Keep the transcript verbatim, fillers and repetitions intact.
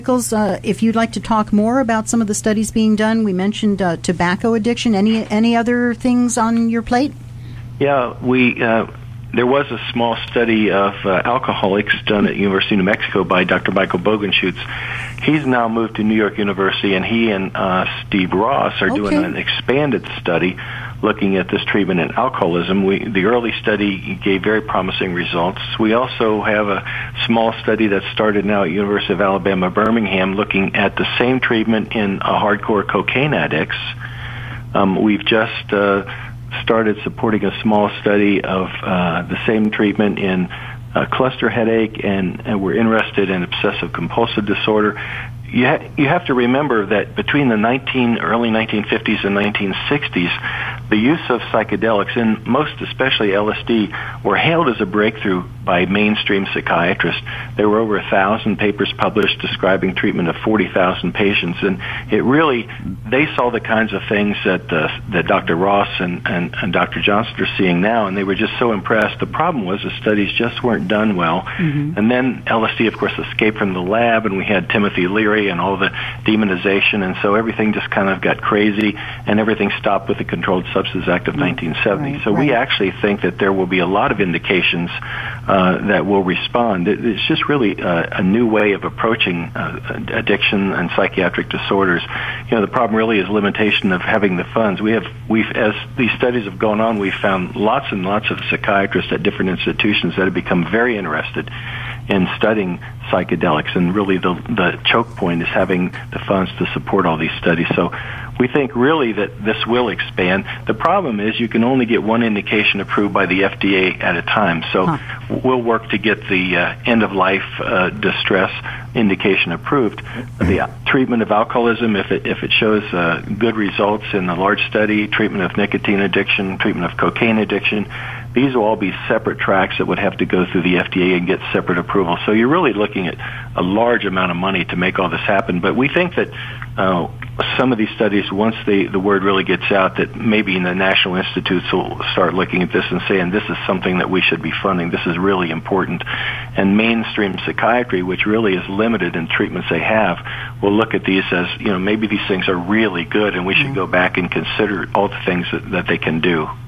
Uh, if you'd like to talk more about some of the studies being done, we mentioned uh, tobacco addiction. Any any other things on your plate? Yeah, we uh, there was a small study of uh, alcoholics done at University of New Mexico by Doctor Michael Bogenschutz. He's now moved to New York University, and he and uh, Steve Ross are okay. doing an expanded study looking at this treatment in alcoholism. We, the early study gave very promising results. We also have a small study that started now at University of Alabama, Birmingham, looking at the same treatment in uh, hardcore cocaine addicts. Um, we've just uh, started supporting a small study of uh, the same treatment in uh, cluster headache, and, and we're interested in obsessive compulsive disorder. You, ha- you have to remember that between the nineteen, early nineteen fifties and nineteen sixties, the use of psychedelics, and most especially L S D, were hailed as a breakthrough by mainstream psychiatrists. There were over a thousand papers published describing treatment of forty thousand patients, and it really, they saw the kinds of things that uh, that Doctor Ross and, and, and Doctor Johnson are seeing now, and they were just so impressed. The problem was the studies just weren't done well. Mm-hmm. And then L S D, of course, escaped from the lab, and we had Timothy Leary and all the demonization, and so everything just kind of got crazy, and everything stopped with the Controlled Substances Act of nineteen seventy. Right, so right. we actually think that there will be a lot of indications uh, that will respond. It, it's just really uh, a new way of approaching uh, addiction and psychiatric disorders. You know, the problem really is limitation of having the funds. We have, we've, as these studies have gone on, we've found lots and lots of psychiatrists at different institutions that have become very interested in studying psychedelics, and really the the choke point is having the funds to support all these studies. So we think really that this will expand. The problem is you can only get one indication approved by the F D A at a time. So huh. we'll work to get the uh, end-of-life uh, distress indication approved. The treatment of alcoholism, if it if it shows uh, good results in a large study, treatment of nicotine addiction, treatment of cocaine addiction, these will all be separate tracks that would have to go through the F D A and get separate approval. So you're really looking at a large amount of money to make all this happen. But we think that uh, some of these studies, once they, the word really gets out, that maybe the national institutes will start looking at this and saying this is something that we should be funding. This is really important. And mainstream psychiatry, which really is limited in treatments they have, will look at these as, you know, maybe these things are really good, and we should go back and consider all the things that, that they can do.